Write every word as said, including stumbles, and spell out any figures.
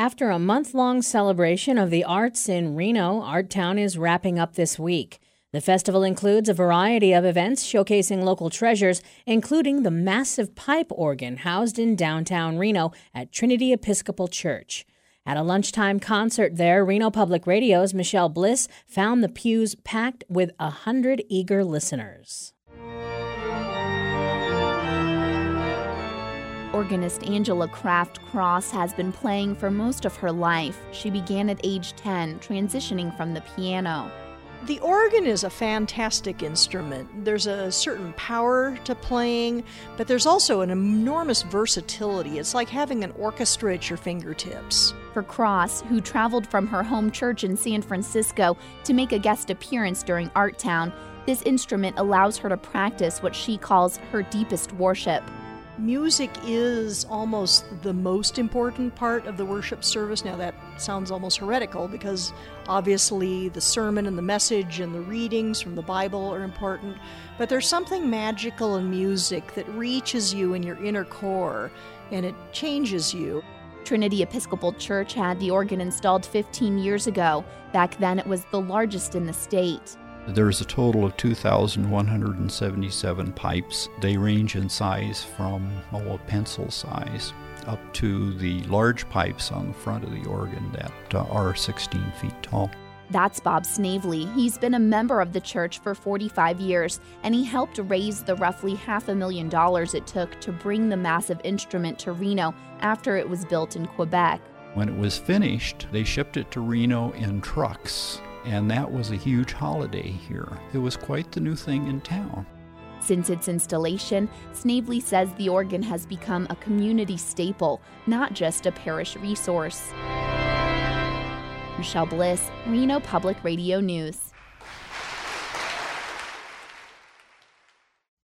After a month-long celebration of the arts in Reno, Art Town is wrapping up this week. The festival includes a variety of events showcasing local treasures, including the massive pipe organ housed in downtown Reno at Trinity Episcopal Church. At a lunchtime concert there, Reno Public Radio's Michelle Bliss found the pews packed with a hundred eager listeners. Organist Angela Kraft Cross has been playing for most of her life. She began at age ten, transitioning from the piano. The organ is a fantastic instrument. There's a certain power to playing, but there's also an enormous versatility. It's like having an orchestra at your fingertips. For Cross, who traveled from her home church in San Francisco to make a guest appearance during Art Town, this instrument allows her to practice what she calls her deepest worship. Music is almost the most important part of the worship service. Now that sounds almost heretical because obviously the sermon and the message and the readings from the Bible are important, but there's something magical in music that reaches you in your inner core and it changes you. Trinity Episcopal Church had the organ installed fifteen years ago. Back then it was the largest in the state. There's a total of two thousand one hundred seventy-seven pipes. They range in size from oh, a pencil size up to the large pipes on the front of the organ that uh, are sixteen feet tall. That's Bob Snavely. He's been a member of the church for forty-five years, and he helped raise the roughly half a million dollars it took to bring the massive instrument to Reno after it was built in Quebec. When it was finished, they shipped it to Reno in trucks. And that was a huge holiday here. It was quite the new thing in town. Since its installation, Snavely says the organ has become a community staple, not just a parish resource. Michelle Bliss, Reno Public Radio News.